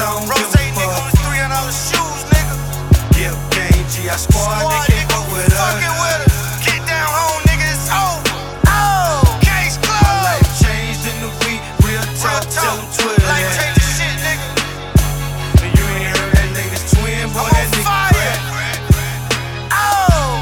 on. Rose nigga on his $300 shoes, nigga. Give game, G.I. squad, they can't fuck with us. Get down home, nigga, it's over. Oh, case closed. My life changed in the week, real talk, tell them Twitter Life that. changing shit, nigga. And you ain't heard that latest twin, boy, that nigga fire. crack. Oh,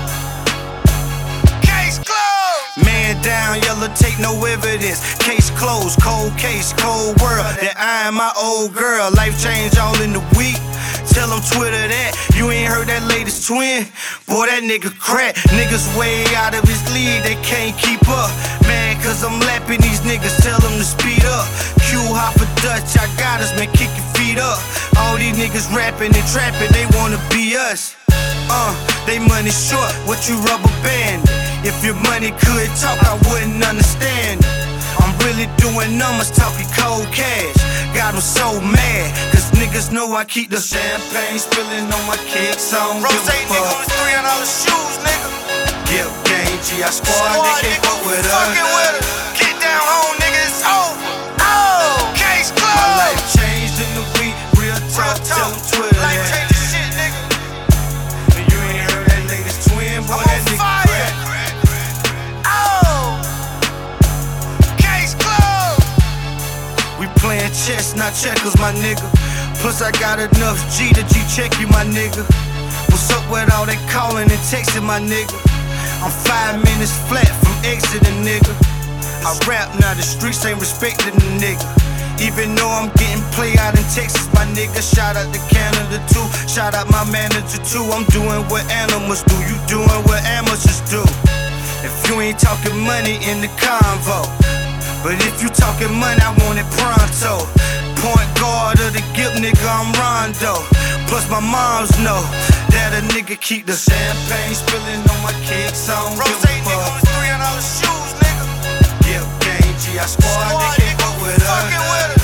case closed. Man down, yellow tape, no evidence. Case closed, cold case, cold world. That I am my old girl. Life changed all in the week. Tell them Twitter that you ain't heard that latest twin. Boy, that nigga crack. Niggas way out of his league, they can't keep up. Man, cause I'm lapping these niggas, tell them to speed up. Q hop for Dutch, I got us, man, kick your feet up. All these niggas rapping and trapping, they wanna be us. They money short, what you rubber band? If your money could talk, I wouldn't understand. I'm really doing numbers, talking cold cash. Got them so mad, cause niggas know I keep the champagne spilling on my kicks. I don't Rose give a nigga on fuck. his $300 shoes, nigga. Give game, G.I. squad, they can't fuck with us. Get down home, nigga, it's over. Oh, case closed. My life changed in the week, real talk, tell them Twitter Life that. changing shit, nigga. And you ain't heard that latest twin, boy, I'm that on nigga fire. crack. Oh, case closed. We playing chess, not checkers, my nigga. Plus I got enough G to G-check you, my nigga. What's up with all that calling and texting, my nigga? I'm 5 minutes flat from exiting, nigga. I rap now, the streets ain't respecting the nigga. Even though I'm getting play out in Texas, my nigga. Shout out to Canada too, shout out my manager too. I'm doing what animals do, you doing what amateurs do. If you ain't talking money in the convo, but if you talking money, I want it pronto. Point guard of the Gipp, nigga, I'm Rondo. Plus my moms know that a nigga keep the champagne spilling on my kicks. I don't Rose give a nigga on fuck. his $300 shoes, nigga. Give game, G.I. squad, they can't fuck with us.